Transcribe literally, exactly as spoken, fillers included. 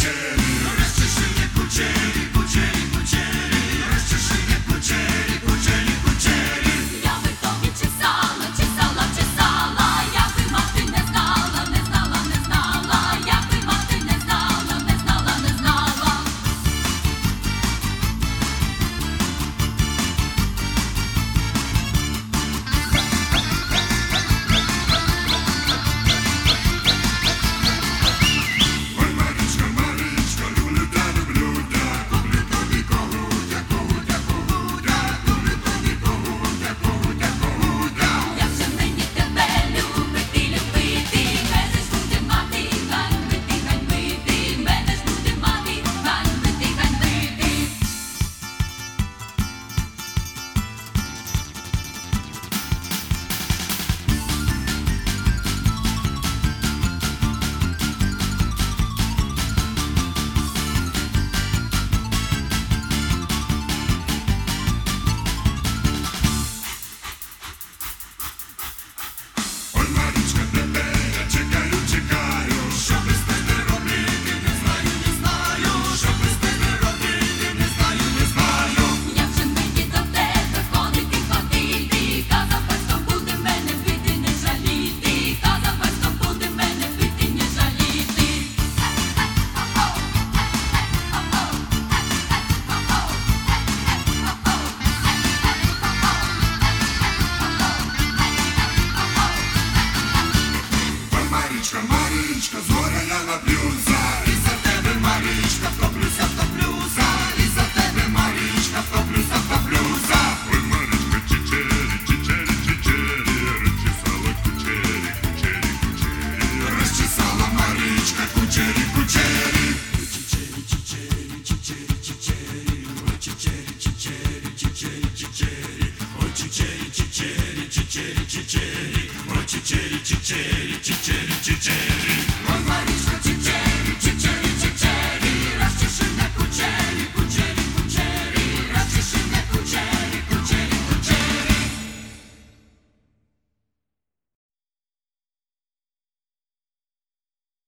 Марічка, Марічка, згоряна блюза, і за тебе, Марічка, втоплюся, втоплюся, і за тебе, Марічка, втоплюся, втоплюся. Ой, Марічка, чичері, чичері, чичері, розчесала кучері, кучері, кучері. Розчесала Марічка, кучері, кучері. Чичері, чичері, чичері, чичері, ой, чичері, чичері, чичері, чичері, ой, чичері, чичері, чичері, чичері, ой, чичері, чичері, чичері, чичері.